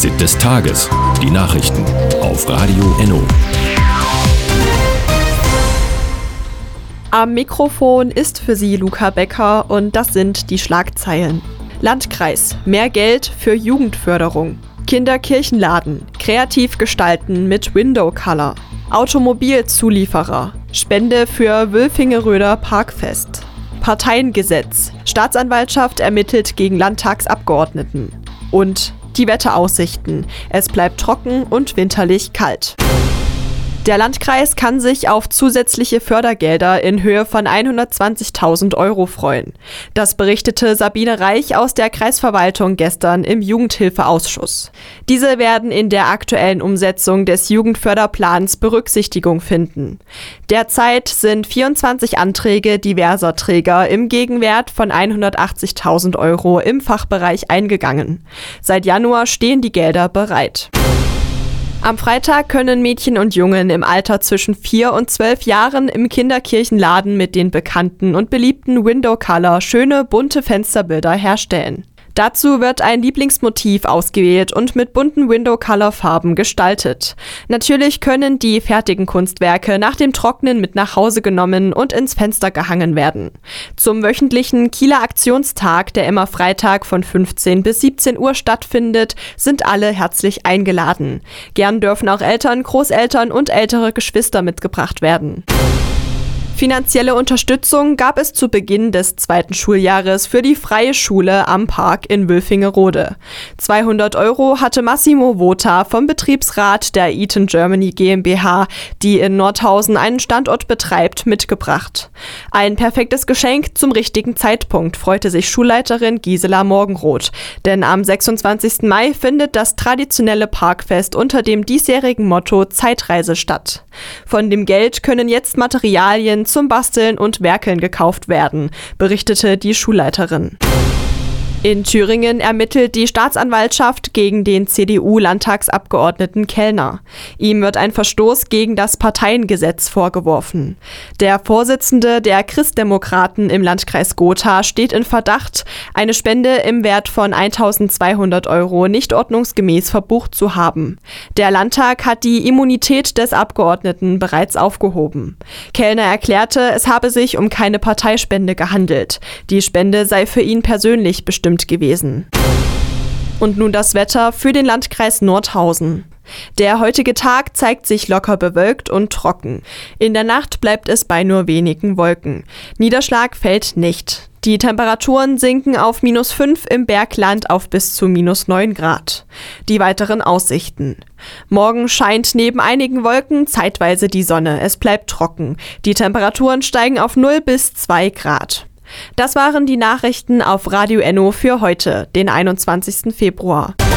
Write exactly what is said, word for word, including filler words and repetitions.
Fazit des Tages. Die Nachrichten auf Radio Enno. Am Mikrofon ist für Sie Luca Becker und das sind die Schlagzeilen. Landkreis, mehr Geld für Jugendförderung. Kinderkirchenladen, kreativ gestalten mit Window Color. Automobilzulieferer, Spende für Wülfingeröder Parkfest. Parteiengesetz, Staatsanwaltschaft ermittelt gegen Landtagsabgeordneten. Und die Wetteraussichten, es bleibt trocken und winterlich kalt. Der Landkreis kann sich auf zusätzliche Fördergelder in Höhe von hundertzwanzigtausend Euro freuen. Das berichtete Sabine Reich aus der Kreisverwaltung gestern im Jugendhilfeausschuss. Diese werden in der aktuellen Umsetzung des Jugendförderplans Berücksichtigung finden. Derzeit sind vierundzwanzig Anträge diverser Träger im Gegenwert von hundertachtzigtausend Euro im Fachbereich eingegangen. Seit Januar stehen die Gelder bereit. Am Freitag können Mädchen und Jungen im Alter zwischen vier und zwölf Jahren im Kinderkirchenladen mit den bekannten und beliebten Window Color schöne bunte Fensterbilder herstellen. Dazu wird ein Lieblingsmotiv ausgewählt und mit bunten Window-Color-Farben gestaltet. Natürlich können die fertigen Kunstwerke nach dem Trocknen mit nach Hause genommen und ins Fenster gehangen werden. Zum wöchentlichen Kieler Aktionstag, der immer Freitag von fünfzehn bis siebzehn Uhr stattfindet, sind alle herzlich eingeladen. Gern dürfen auch Eltern, Großeltern und ältere Geschwister mitgebracht werden. Finanzielle Unterstützung gab es zu Beginn des zweiten Schuljahres für die Freie Schule am Park in Wülfingerode. zweihundert Euro hatte Massimo Vota vom Betriebsrat der Eaton Germany GmbH, die in Nordhausen einen Standort betreibt, mitgebracht. Ein perfektes Geschenk zum richtigen Zeitpunkt, freute sich Schulleiterin Gisela Morgenroth. Denn am sechsundzwanzigsten Mai findet das traditionelle Parkfest unter dem diesjährigen Motto Zeitreise statt. Von dem Geld können jetzt Materialien zum Basteln und Werkeln gekauft werden, berichtete die Schulleiterin. In Thüringen ermittelt die Staatsanwaltschaft gegen den C D U-Landtagsabgeordneten Kellner. Ihm wird ein Verstoß gegen das Parteiengesetz vorgeworfen. Der Vorsitzende der Christdemokraten im Landkreis Gotha steht in Verdacht, eine Spende im Wert von eintausendzweihundert Euro nicht ordnungsgemäß verbucht zu haben. Der Landtag hat die Immunität des Abgeordneten bereits aufgehoben. Kellner erklärte, es habe sich um keine Parteispende gehandelt. Die Spende sei für ihn persönlich bestimmt gewesen. Und nun das Wetter für den Landkreis Nordhausen. Der heutige Tag zeigt sich locker bewölkt und trocken. In der Nacht bleibt es bei nur wenigen Wolken. Niederschlag fällt nicht. Die Temperaturen sinken auf minus fünf im Bergland auf bis zu minus neun Grad. Die weiteren Aussichten. Morgen scheint neben einigen Wolken zeitweise die Sonne. Es bleibt trocken. Die Temperaturen steigen auf null bis zwei Grad. Das waren die Nachrichten auf Radio Enno für heute, den einundzwanzigsten Februar.